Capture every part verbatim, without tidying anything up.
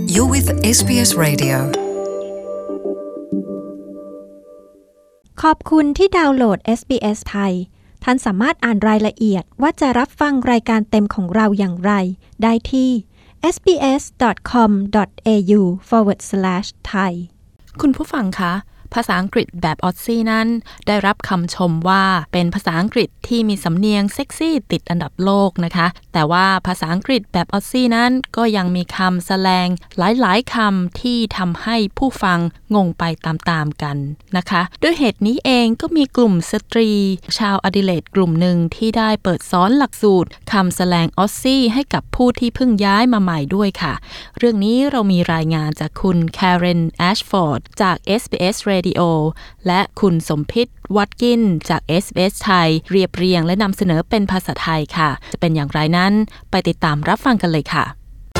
You're with เอส บี เอส Radio ขอบคุณที่ดาวน์โหลด เอส บี เอส ไทยท่านสามารถอ่านรายละเอียดว่าจะรับฟังรายการเต็มของเราอย่างไรได้ที่ เอส บี เอส ดอท คอม ดอท เอ ยู สแลช ไทยคุณผู้ฟังคะภาษาอังกฤษแบบออสซี่นั้นได้รับคำชมว่าเป็นภาษาอังกฤษที่มีสำเนียงเซ็กซี่ติดอันดับโลกนะคะแต่ว่าภาษาอังกฤษแบบออสซี่นั้นก็ยังมีคำแสลงหลายๆคำที่ทำให้ผู้ฟังงงไปตามๆกันนะคะด้วยเหตุนี้เองก็มีกลุ่มสตรีชาวอดิเลดกลุ่มหนึ่งที่ได้เปิดสอนหลักสูตรคำแสลงออสซี่ให้กับผู้ที่เพิ่งย้ายมาใหม่ด้วยค่ะเรื่องนี้เรามีรายงานจากคุณ Karen Ashford จาก เอส บี เอส Radio และคุณสมพิษวัดกินจาก เอส บี เอส ไทยเรียบเรียงและนำเสนอเป็นภาษาไทยค่ะจะเป็นอย่างไรนั้นไปติดตามรับฟังกันเลยค่ะ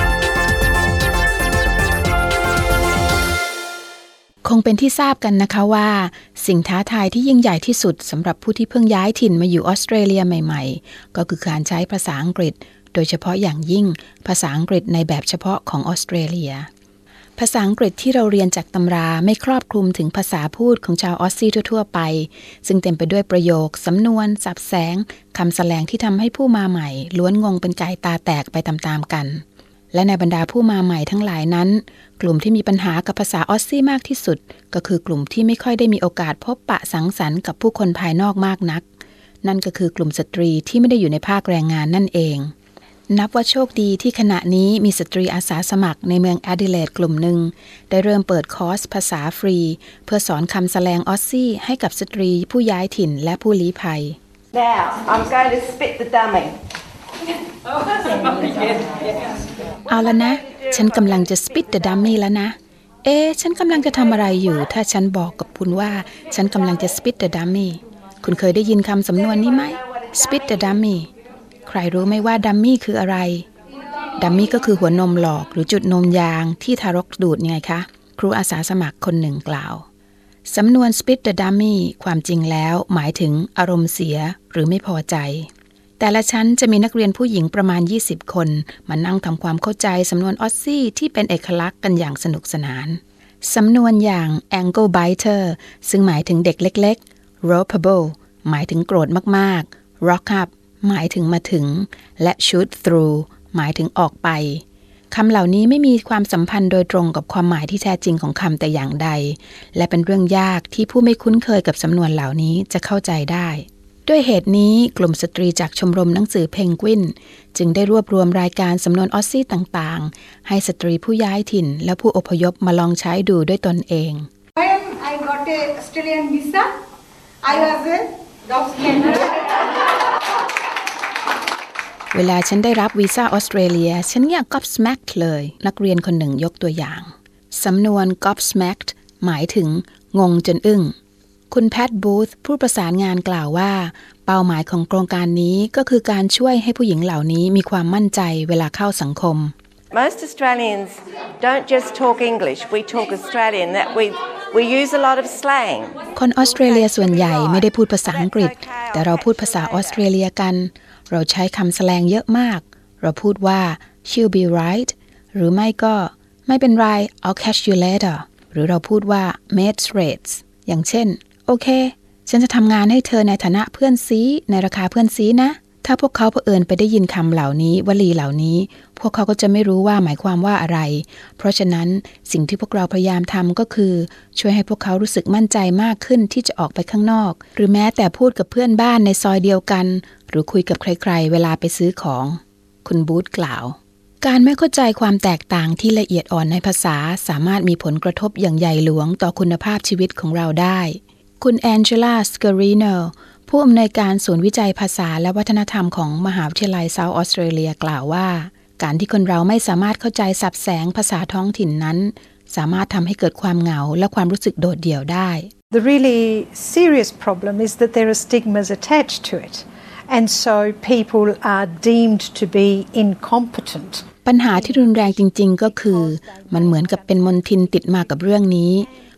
คงเป็นที่ทราบกันนะคะว่าสิ่งท้าทายที่ยิ่งใหญ่ที่สุดสำหรับผู้ที่เพิ่งย้ายถิ่นมาอยู่ออสเตรเลียใหม่ๆก็คือการใช้ภาษาอังกฤษโดยเฉพาะอย่างยิ่งภาษาอังกฤษในแบบเฉพาะของออสเตรเลียภาษาอังกฤษที่เราเรียนจากตำราไม่ครอบคลุมถึงภาษาพูดของชาวออสซี่ทั่วๆไปซึ่งเต็มไปด้วยประโยคสำนวนศัพท์แสงคำแสลงที่ทำให้ผู้มาใหม่ล้วนงงเป็นไก่ตาแตกไปตามๆกันและในบรรดาผู้มาใหม่ทั้งหลายนั้นกลุ่มที่มีปัญหากับภาษาออสซี่มากที่สุดก็คือกลุ่มที่ไม่ค่อยได้มีโอกาสพบปะสังสรรค์กับผู้คนภายนอกมากนักนั่นก็คือกลุ่มสตรีที่ไม่ได้อยู่ในภาคแรงงานนั่นเองนับว่าโชคดีที่ขณะนี้มีสตรีอาสาสมัครในเมืองแอดิเลดกลุ่มหนึ่งได้เริ่มเปิดคอร์สภาษาฟรีเพื่อสอนคำแสลงออสซี่ให้กับสตรีผู้ย้ายถิ่นและผู้ลี้ภัย Now I'm going to spit the dummy เอาละนะฉันกำลังจะ spit the dummy แล้วนะเอ๊ะฉันกำลังจะทำอะไรอยู่ถ้าฉันบอกกับคุณว่าฉันกำลังจะ spit the dummy คุณเคยได้ยินคำสำนวนนี้ไหม spit the dummyใครรู้ไหมว่าดัมมี่คืออะไรดัมมี่ก็คือหัวนมหลอกหรือจุดนมยางที่ทารกดูดไงคะครูอาสาสมัครคนหนึ่งกล่าวสำนวน spit the dummy ความจริงแล้วหมายถึงอารมณ์เสียหรือไม่พอใจแต่ละชั้นจะมีนักเรียนผู้หญิงประมาณยี่สิบคนมานั่งทำความเข้าใจสำนวนออสซี่ที่เป็นเอกลักษณ์กันอย่างสนุกสนานสำนวนอย่าง ankle biter ซึ่งหมายถึงเด็กเล็กๆ ropeable หมายถึงโกรธมากๆ rock upหมายถึงมาถึงและ shoot through หมายถึงออกไปคำเหล่านี้ไม่มีความสัมพันธ์โดยตรงกับความหมายที่แท้จริงของคำแต่อย่างใดและเป็นเรื่องยากที่ผู้ไม่คุ้นเคยกับสำนวนเหล่านี้จะเข้าใจได้ด้วยเหตุนี้กลุ่มสตรีจากชมรมหนังสือเพนกวินจึงได้รวบรวมรายการสำนวนออสซี่ต่างๆให้สตรีผู้ย้ายถิ่นและผู้อพยพมาลองใช้ดูด้วยตนเอง When I got a Australian visa, I was a gobsmacked. เวลาฉันได้รับวีซ่าออสเตรเลียฉันเนี่ย gobsmacked เลยนักเรียนคนหนึ่งยกตัวอย่างสำนวน gobsmacked หมายถึงงงจนอึ้งคุณแพทบูธผู้ประสานงานกล่าวว่าเป้าหมายของโครงการนี้ก็คือการช่วยให้ผู้หญิงเหล่านี้มีความมั่นใจเวลาเข้าสังคม Most Australians don't just talk English, we talk Australian, that we we use a lot of slang. คนออสเตรเลียส่วนใหญ่ไม่ได้พูดภาษาอังกฤษแต่เราพูดภาษาออสเตรเลียกันเราใช้คำแสลงเยอะมากเราพูดว่า she'll be right หรือไม่ก็ไม่เป็นไร I'll catch you later หรือเราพูดว่า mates rates อย่างเช่นโอเคฉันจะทำงานให้เธอในฐานะเพื่อนซีในราคาเพื่อนซีนะถ้าพวกเขาเผอิญไปได้ยินคำเหล่านี้วลีเหล่านี้พวกเขาก็จะไม่รู้ว่าหมายความว่าอะไรเพราะฉะนั้นสิ่งที่พวกเราพยายามทำก็คือช่วยให้พวกเขารู้สึกมั่นใจมากขึ้นที่จะออกไปข้างนอกหรือแม้แต่พูดกับเพื่อนบ้านในซอยเดียวกันหรือคุยกับใครๆเวลาไปซื้อของคุณบูธกล่าวการไม่เข้าใจความแตกต่างที่ละเอียดอ่อนในภาษาสามารถมีผลกระทบอย่างใหญ่หลวงต่อคุณภาพชีวิตของเราได้คุณแองเจล่า สเกริโนผู้อำนวยการศูนย์วิจัยภาษาและวัฒนธรรมของมหาวิทยาลัยเซาท์ออสเตรเลียกล่าวว่าการที่คนเราไม่สามารถเข้าใจศัพท์แสงภาษาท้องถิ่นนั้นสามารถทำให้เกิดความเหงาและความรู้สึกโดดเดี่ยวได้ The really serious problem is that there are stigmas attached to it, and so people are deemed to be incompetent. ปัญหาที่รุนแรงจริงๆก็คือมันเหมือนกับเป็นมลทินติดมากับเรื่องนี้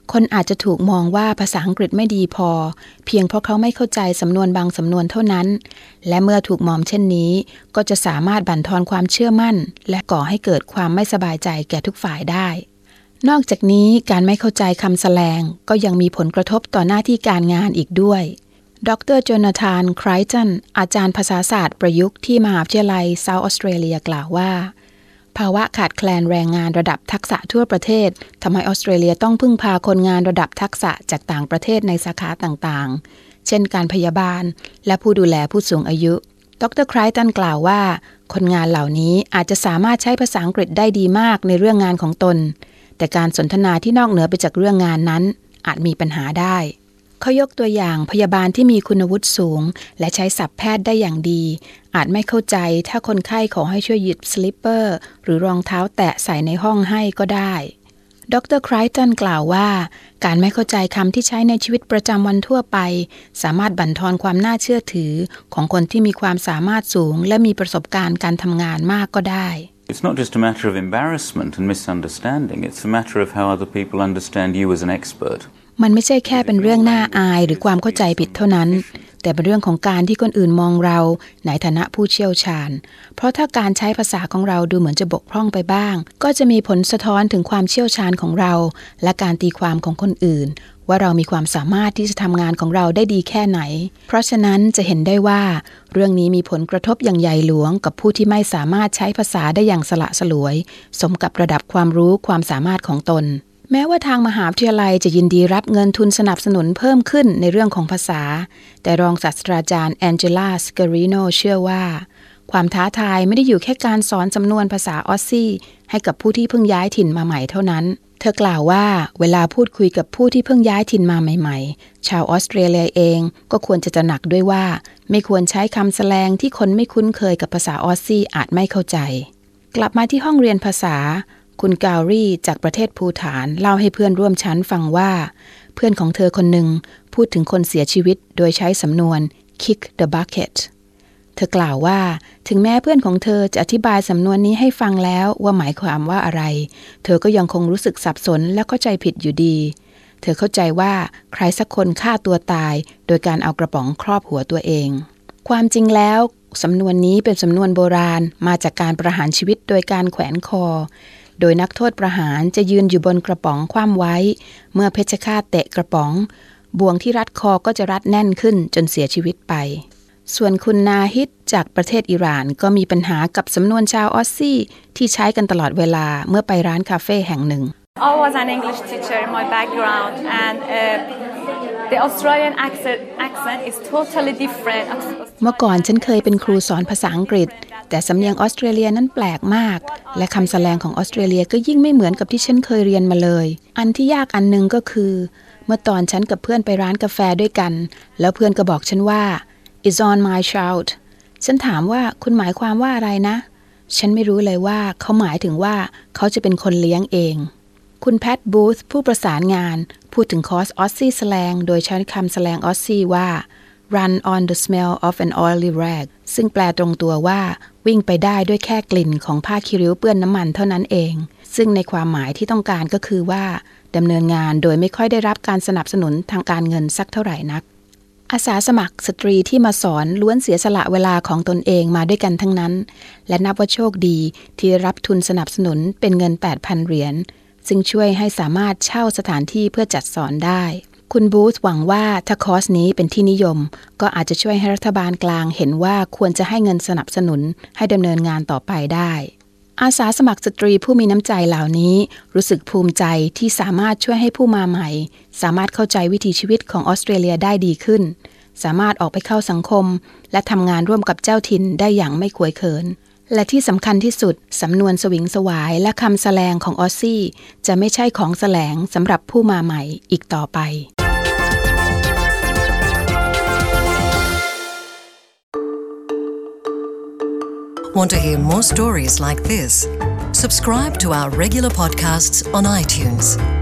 คนอาจจะถูกมองว่าภาษาอังกฤษไม่ดีพอเพียงเพราะเขาไม่เข้าใจสำนวนบางสำนวนเท่านั้นและเมื่อถูกมองเช่นนี้ก็จะสามารถบั่นทอนความเชื่อมั่นและก่อให้เกิดความไม่สบายใจแก่ทุกฝ่ายได้นอกจากนี้การไม่เข้าใจคำแสลงก็ยังมีผลกระทบต่อหน้าที่การงานอีกด้วยดรโจนาธานไครตันอาจารย์ภาษาศาสตร์ประยุกต์ที่มหาวิทยาลัยเซาท์ออสเตรเลียกล่าวว่าภาวะขาดแคลนแรงงานระดับทักษะทั่วประเทศทำให้ออสเตรเลียต้องพึ่งพาคนงานระดับทักษะจากต่างประเทศในสาขาต่างๆเช่นการพยาบาลและผู้ดูแลผู้สูงอายุดรไครตันกล่าวว่าคนงานเหล่านี้อาจจะสามารถใช้ภาษาอังกฤษได้ดีมากในเรื่องงานของตนแต่การสนทนาที่นอกเหนือไปจากเรื่องงานนั้นอาจมีปัญหาได้เขายกตัวอย่างพยาบาลที่มีคุณวุฒิสูงและใช้ศัพท์แพทย์ได้อย่างดีอาจไม่เข้าใจถ้าคนไข้ขอให้ช่วยหยิบสลิปเปอร์หรือรองเท้าแตะใส่ในห้องให้ก็ได้ดรไครตันกล่าวว่าการไม่เข้าใจคำที่ใช้ในชีวิตประจำวันทั่วไปสามารถบั่นทอนความน่าเชื่อถือของคนที่มีความสามารถสูงและมีประสบการณ์การทำงานมากก็ได้ It's not just a matter of embarrassment and misunderstanding. It's a matter of how other people understand you as an expert. มันไม่ใช่แค่เป็นเรื่องน่าอายหรือความเข้าใจผิดเท่านั้นแต่เป็นเรื่องของการที่คนอื่นมองเราในฐานะผู้เชี่ยวชาญเพราะถ้าการใช้ภาษาของเราดูเหมือนจะบกพร่องไปบ้างก็จะมีผลสะท้อนถึงความเชี่ยวชาญของเราและการตีความของคนอื่นว่าเรามีความสามารถที่จะทำงานของเราได้ดีแค่ไหนเพราะฉะนั้นจะเห็นได้ว่าเรื่องนี้มีผลกระทบอย่างใหญ่หลวงกับผู้ที่ไม่สามารถใช้ภาษาได้อย่างสละสลวยสมกับระดับความรู้ความสามารถของตนแม้ว่าทางมหาวิทยาลัยจะยินดีรับเงินทุนสนับสนุนเพิ่มขึ้นในเรื่องของภาษาแต่รองศาสตราจารย์แองเจล่าสการิโนเชื่อว่าความท้าทายไม่ได้อยู่แค่การสอนสำนวนภาษาออสซี่ให้กับผู้ที่เพิ่งย้ายถิ่นมาใหม่เท่านั้นเธอกล่าวว่าเวลาพูดคุยกับผู้ที่เพิ่งย้ายถิ่นมาใหม่ๆชาวออสเตรเลียเองก็ควรจะตระหนักด้วยว่าไม่ควรใช้คำแสลงที่คนไม่คุ้นเคยกับภาษาออสซี่อาจไม่เข้าใจกลับมาที่ห้องเรียนภาษาคุณกาวรีจากประเทศภูฏานเล่าให้เพื่อนร่วมชั้นฟังว่าเพื่อนของเธอคนหนึ่งพูดถึงคนเสียชีวิตโดยใช้สำนวน kick the bucket เธอกล่าวว่าถึงแม้เพื่อนของเธอจะอธิบายสำนวนนี้ให้ฟังแล้วว่าหมายความว่าอะไรเธอก็ยังคงรู้สึกสับสนและเข้าใจผิดอยู่ดีเธอเข้าใจว่าใครสักคนฆ่าตัวตายโดยการเอากระป๋องครอบหัวตัวเองความจริงแล้วสำนวนนี้เป็นสำนวนโบราณมาจากการประหารชีวิตโดยการแขวนคอโดยนักโทษประหารจะยืนอยู่บนกระป๋องคว่ำไว้เมื่อเพชฌฆาตเตะกระป๋องบ่วงที่รัดคอก็จะรัดแน่นขึ้นจนเสียชีวิตไปส่วนคุณนาฮิดจากประเทศอิหร่านก็มีปัญหากับสำนวนชาวออสซี่ที่ใช้กันตลอดเวลาเมื่อไปร้านคาเฟ่แห่งหนึ่ง I was an English teacher in my background and uh, the Australian accent, accent is totally different. เมื่อก่อนฉันเคยเป็นครูสอนภาษาอังกฤษแต่สำเนียงออสเตรเลียนั้นแปลกมากและคำแสลงของออสเตรเลียก็ยิ่งไม่เหมือนกับที่ฉันเคยเรียนมาเลยอันที่ยากอันนึงก็คือเมื่อตอนฉันกับเพื่อนไปร้านกาแฟด้วยกันแล้วเพื่อนก็บอกฉันว่า It's on my child ฉันถามว่าคุณหมายความว่าอะไรนะฉันไม่รู้เลยว่าเขาหมายถึงว่าเขาจะเป็นคนเลี้ยงเองคุณแพทบูธผู้ประสานงานพูดถึงคอร์สออสซี่แสลงโดยใช้คำแสลงออสซี่ว่า run on the smell of an oily rag ซึ่งแปลตรงตัวว่าวิ่งไปได้ด้วยแค่กลิ่นของผ้าคีริ้วเปื้อนน้ำมันเท่านั้นเองซึ่งในความหมายที่ต้องการก็คือว่าดำเนินงานโดยไม่ค่อยได้รับการสนับสนุนทางการเงินสักเท่าไหร่นักอาสาสมัครสตรีที่มาสอนล้วนเสียสละเวลาของตนเองมาด้วยกันทั้งนั้นและนับว่าโชคดีที่ได้รับทุนสนับสนุนเป็นเงิน แปดพัน เหรียญซึ่งช่วยให้สามารถเช่าสถานที่เพื่อจัดสอนได้คุณบูธหวังว่าถ้าคอร์สนี้เป็นที่นิยมก็อาจจะช่วยให้รัฐบาลกลางเห็นว่าควรจะให้เงินสนับสนุนให้ดำเนินงานต่อไปได้อาสาสมัครสตรีผู้มีน้ำใจเหล่านี้รู้สึกภูมิใจที่สามารถช่วยให้ผู้มาใหม่สามารถเข้าใจวิถีชีวิตของออสเตรเลียได้ดีขึ้นสามารถออกไปเข้าสังคมและทำงานร่วมกับเจ้าถิ่นได้อย่างไม่ขวยเขินและที่สำคัญที่สุดสำนวนสวิงสวายและคำแสลงของออสซี่จะไม่ใช่ของแสลงสำหรับผู้มาใหม่อีกต่อไป Want to hear more stories like this? Subscribe to our regular podcasts on iTunes.